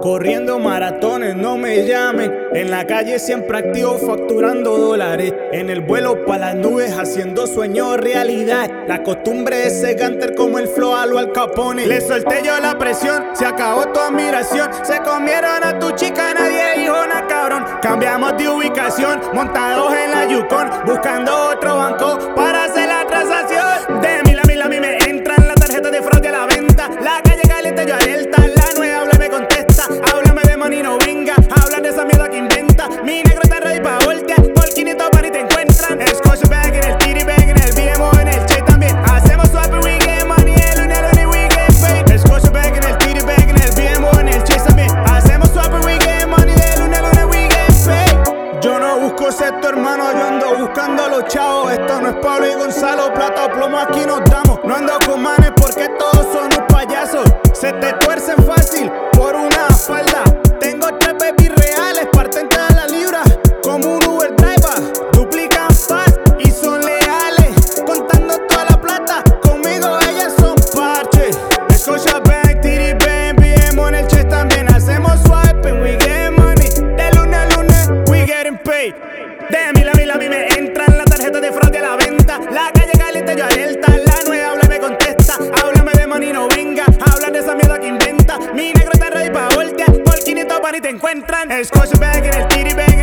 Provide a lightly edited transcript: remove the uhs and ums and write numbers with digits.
corriendo maratones, no me llamen. En la calle siempre activo facturando dólares. En el vuelo pa' las nubes haciendo sueños realidad. La costumbre es ser ganter como el flow a lo Al Capone. Le solté yo la presión, se acabó tu admiración. Se comieron a tu chica, nadie dijo nada, cabrón. Cambiamos de ubicación, montados en la Yukon, buscando otro banco para hacer la transacción. De mil a mí me entran las tarjetas de fraude a la venta. La calle caliente yo alerta, la nueva habla y me contesta. Háblame de money no venga, habla de esa mierda que inventa. Mi negro está ready pa' voltear, por 500 pan y te encuentran. Scotiabank en el TD Bank, en el BMO, en el Che también. Hacemos swap y we get money, el lunes we get paid. Scotiabank en el TD Bank, en el BMO, en el Che también. Hacemos swap y we get money, el lunes we get paid. Yo no busco ser tu hermano, yo ando buscando a los chavos. Esto no es Pablo y Gonzalo, plata o plomo aquí nos damos. No ando con manes porque todos son unos payasos. Se te tuercen fácil por una falda. Tengo 3 baby reales, parten cada la libra. Como un Uber driver, duplican fast y son leales. Contando toda la plata, conmigo ellas son parches. Scotiabank, TD Bank, BMO en el Chess también. Hacemos swipe and we get money. De lunes a lunes, we getting paid. De mil a mí me entran las tarjetas de fraude a la venta. La calle caliente yo alerta, la nueva habla y me contesta. Háblame de money no venga, habla de esa mierda que inventa. Mi negro está ready pa' voltear, por 500 pan y te encuentran. Scotiabank en el TD Bank.